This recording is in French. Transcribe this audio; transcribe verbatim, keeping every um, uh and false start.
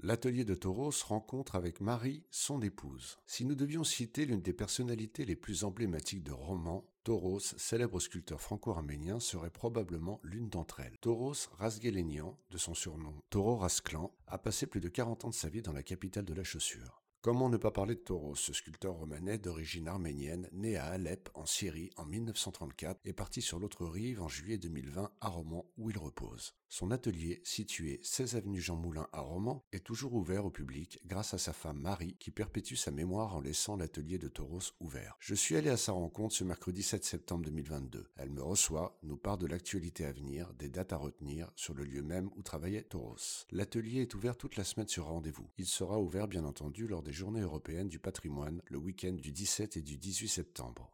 l'atelier de Toros rencontre avec Marie, son épouse. Si nous devions citer l'une des personnalités les plus emblématiques de roman, Toros, célèbre sculpteur franco-arménien, serait probablement l'une d'entre elles. Toros Razguelenian, de son surnom Toro Razklan, a passé plus de quarante ans de sa vie dans la capitale de la chaussure. Comment ne pas parler de Toros, ce sculpteur romanais d'origine arménienne, né à Alep, en Syrie, en mille neuf cent trente-quatre, et parti sur l'autre rive en juillet deux mille vingt à Romans, où il repose. Son atelier, situé seize avenue Jean Moulin à Romans, est toujours ouvert au public grâce à sa femme Marie, qui perpétue sa mémoire en laissant l'atelier de Toros ouvert. Je suis allé à sa rencontre ce mercredi sept septembre deux mille vingt-deux. Elle me reçoit, nous parle de l'actualité à venir, des dates à retenir, sur le lieu même où travaillait Toros. L'atelier est ouvert toute la semaine sur rendez-vous. Il sera ouvert bien entendu lors des Journées européennes du patrimoine, le week-end du dix-sept et du dix-huit septembre.